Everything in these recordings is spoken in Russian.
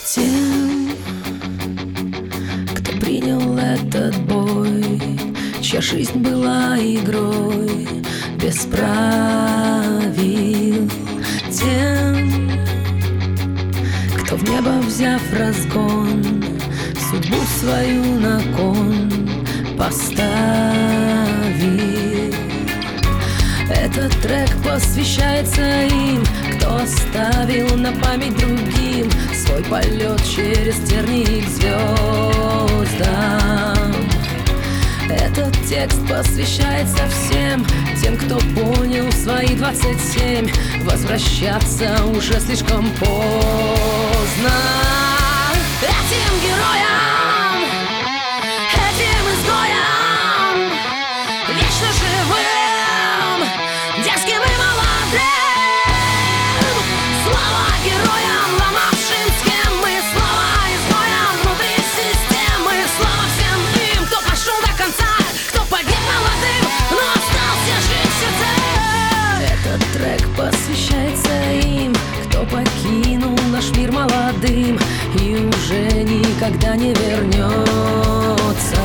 Тем, кто принял этот бой, чья жизнь была игрой без правил. Тем, кто в небо взяв разгон, судьбу свою на кон поставил. Этот трек посвящается им, кто оставил на память другим свой полет через тернии к звездам. Этот текст посвящается всем тем, кто понял в свои 27 возвращаться уже слишком поздно. Этим героям, этим изгоям, вечно живым, дерзким и молодым, слава героям, ломавшим схемы, слава изгоям внутри системы, слава всем им, кто пошел до конца, кто погиб молодым, но остался жить в сердце. Этот трек посвящается им, кто покинул наш мир молодым и уже никогда не вернется.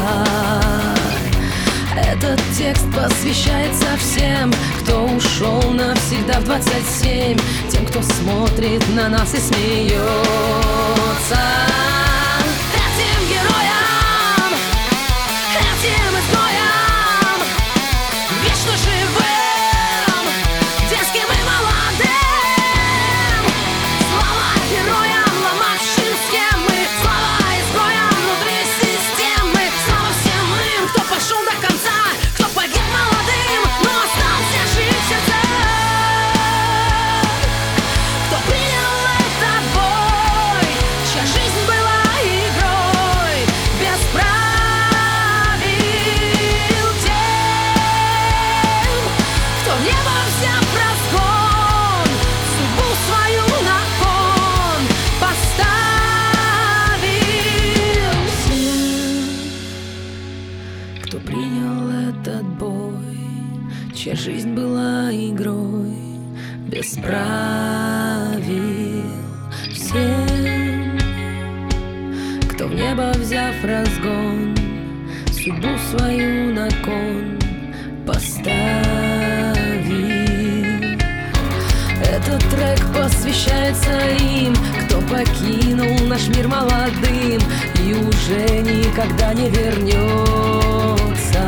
Этот текст посвящается всем, кто ушел навсегда в 27, тем, кто смотрит на нас и смеется. Этим героям, этим изгоям, вечно живым, дерзким и молодым, слава героям, ломавшим схемы, слава изгоям внутри системы, слава всем им, кто пошел до конца, кто погиб молодым, но остался жить в сердце, кто принял этот бой, чья жизнь была игрой без правил. Тем, кто в небо взяв разгон, судьбу свою на кон поставил. Всем, кто принял этот бой, чья жизнь была игрой без правил. Всем, кто в небо взяв разгон, судьбу свою на кон поставил. Этот трек посвящается им, кто покинул наш мир молодым и уже никогда не вернется.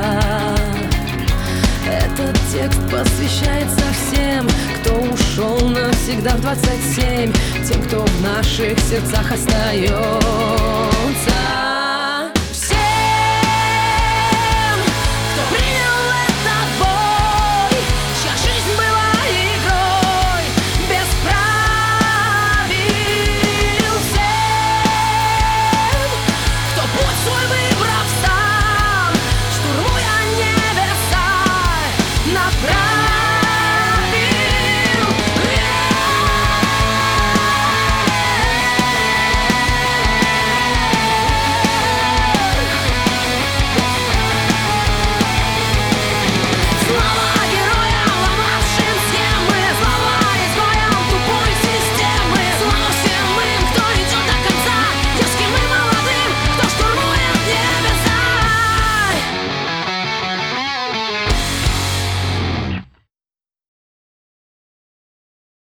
Этот текст посвящается всем, кто ушел навсегда в 27, тем, кто в наших сердцах остается.